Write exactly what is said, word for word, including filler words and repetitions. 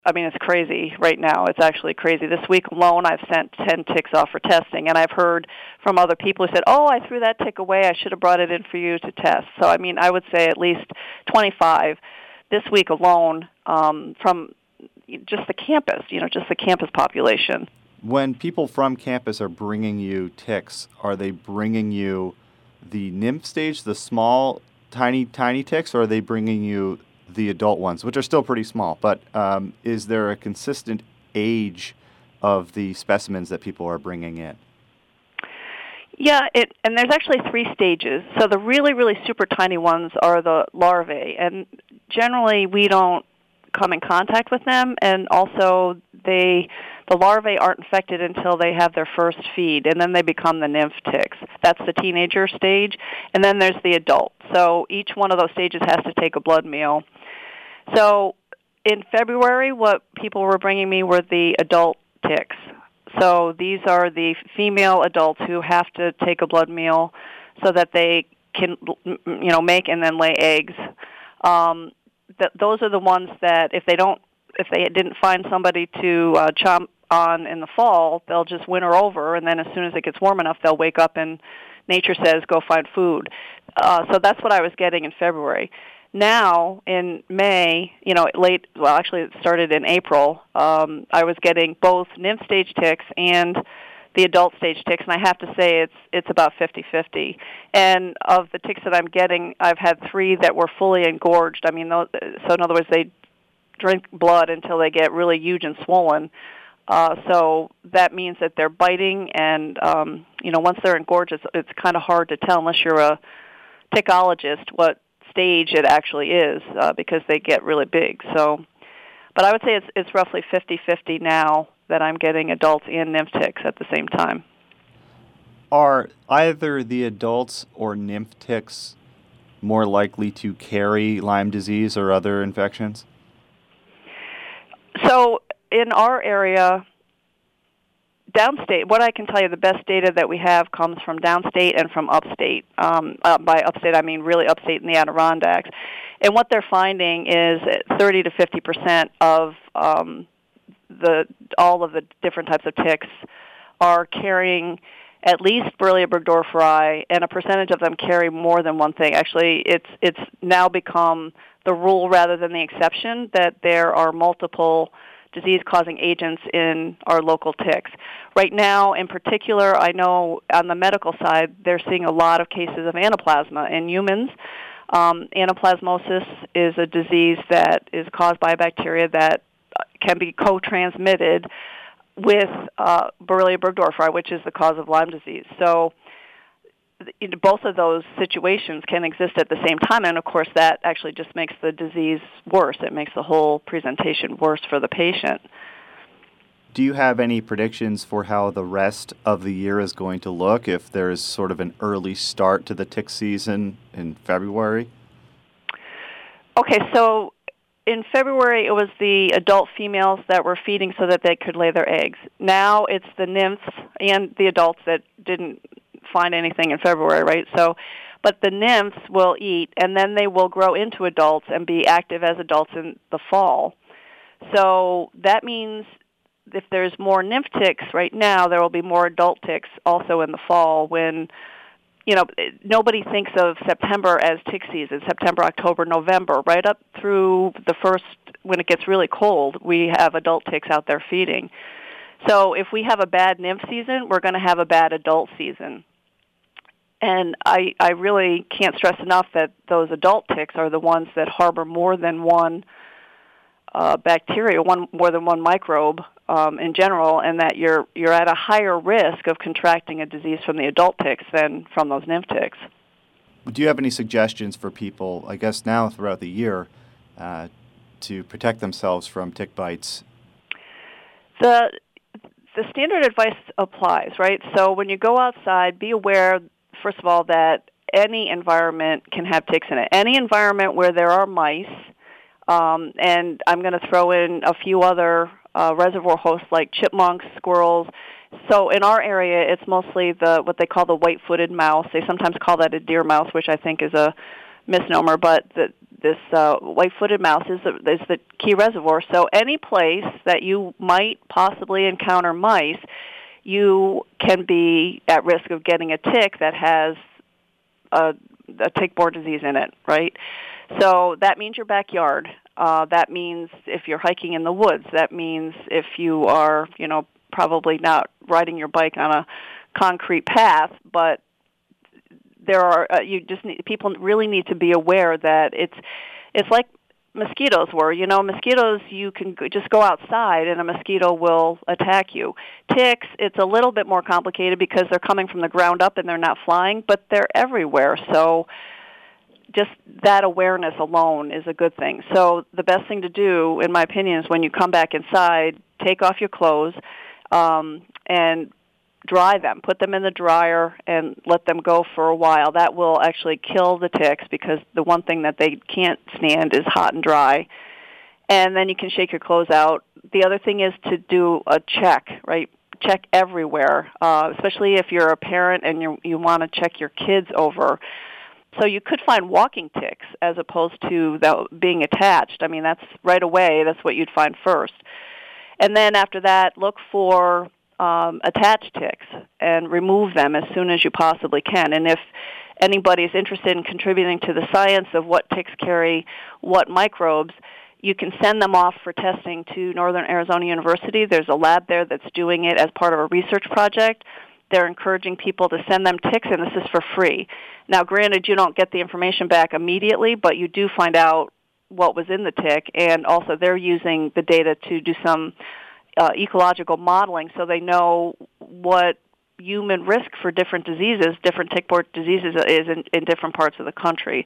I mean, it's crazy right now. It's actually crazy. This week alone, I've sent ten ticks off for testing, and I've heard from other people who said, oh, I threw that tick away. I should have brought it in for you to test. So, I mean, I would say at least twenty-five this week alone um, from just the campus, you know, just the campus population. When people from campus are bringing you ticks, are they bringing you the nymph stage, the small, tiny, tiny ticks, or are they bringing you the adult ones, which are still pretty small? But um, is there a consistent age of the specimens that people are bringing in? Yeah, it, and there's actually three stages. So the really, really super tiny ones are the larvae, and generally we don't come in contact with them, and also they the larvae aren't infected until they have their first feed, and then they become the nymph ticks. That's the teenager stage, and then there's the adult. So each one of those stages has to take a blood meal. So in February, what people were bringing me were the adult ticks. So these are the female adults who have to take a blood meal so that they can, you know, make and then lay eggs. Um, th- those are the ones that if they don't, if they didn't find somebody to uh, chomp on in the fall, they'll just winter over, and then as soon as it gets warm enough, they'll wake up and nature says, go find food. Uh, so that's what I was getting in February. Now, in May, you know, late, well, actually it started in April, um, I was getting both nymph stage ticks and the adult stage ticks, and I have to say it's it's about fifty-fifty. And of the ticks that I'm getting, I've had three that were fully engorged. I mean, those, so in other words, they drink blood until they get really huge and swollen. Uh, so that means that they're biting, and, um, you know, once they're engorged, it's, it's kind of hard to tell unless you're a tickologist what stage it actually is, uh, because they get really big. So, but I would say it's it's roughly fifty-fifty now that I'm getting adults and nymph ticks at the same time. Are either the adults or nymph ticks more likely to carry Lyme disease or other infections? So in our area, downstate, what I can tell you, the best data that we have comes from downstate and from upstate. Um, uh, by upstate, I mean really upstate in the Adirondacks. And what they're finding is thirty to fifty percent of um, the all of the different types of ticks are carrying at least Borrelia burgdorferi, and a percentage of them carry more than one thing. Actually, it's it's now become the rule rather than the exception that there are multiple disease-causing agents in our local ticks. Right now, in particular, I know on the medical side, they're seeing a lot of cases of anaplasma in humans. Um, anaplasmosis is a disease that is caused by a bacteria that can be co-transmitted with uh, Borrelia burgdorferi, which is the cause of Lyme disease. So both of those situations can exist at the same time, and of course that actually just makes the disease worse. It makes the whole presentation worse for the patient. Do you have any predictions for how the rest of the year is going to look if there is sort of an early start to the tick season in February? Okay, so in February it was the adult females that were feeding so that they could lay their eggs. Now it's the nymphs and the adults that didn't find anything in February, right? So, but the nymphs will eat, and then they will grow into adults and be active as adults in the fall. So that means if there's more nymph ticks right now, there will be more adult ticks also in the fall when, you know, nobody thinks of September as tick season, September, October, November, right up through the first, when it gets really cold, we have adult ticks out there feeding. So if we have a bad nymph season, we're going to have a bad adult season. And I, I really can't stress enough that those adult ticks are the ones that harbor more than one uh, bacteria, one more than one microbe um, in general, and that you're you're at a higher risk of contracting a disease from the adult ticks than from those nymph ticks. Do you have any suggestions for people, I guess now throughout the year, uh, to protect themselves from tick bites? The the standard advice applies, right? So when you go outside, be aware, first of all, that any environment can have ticks in it. Any environment where there are mice, um, and I'm going to throw in a few other uh, reservoir hosts like chipmunks, squirrels. So in our area, it's mostly the what they call the white-footed mouse. They sometimes call that a deer mouse, which I think is a misnomer, but the, this uh, white-footed mouse is the, is the key reservoir. So any place that you might possibly encounter mice, you can be at risk of getting a tick that has a, a tick-borne disease in it, right? So that means your backyard. Uh, that means if you're hiking in the woods. That means if you are, you know, probably not riding your bike on a concrete path, but there are uh, you just need, people really need to be aware that it's it's like mosquitoes were. You know, mosquitoes, you can go, just go outside and a mosquito will attack you. Ticks, it's a little bit more complicated because they're coming from the ground up and they're not flying, but they're everywhere. So just that awareness alone is a good thing. So the best thing to do, in my opinion, is when you come back inside, take off your clothes um, and dry them. Put them in the dryer and let them go for a while. That will actually kill the ticks because the one thing that they can't stand is hot and dry. And then you can shake your clothes out. The other thing is to do a check, right? Check everywhere, uh, especially if you're a parent and you you want to check your kids over. So you could find walking ticks as opposed to the, being attached. I mean, that's right away. That's what you'd find first. And then after that, look for um, attached ticks and remove them as soon as you possibly can. And if anybody is interested in contributing to the science of what ticks carry what microbes, you can send them off for testing to Northern Arizona University. There's a lab there that's doing it as part of a research project. They're encouraging people to send them ticks, and this is for free. Now, granted, you don't get the information back immediately, but you do find out what was in the tick, and also they're using the data to do some uh, ecological modeling so they know what human risk for different diseases, different tick-borne diseases is in, in different parts of the country.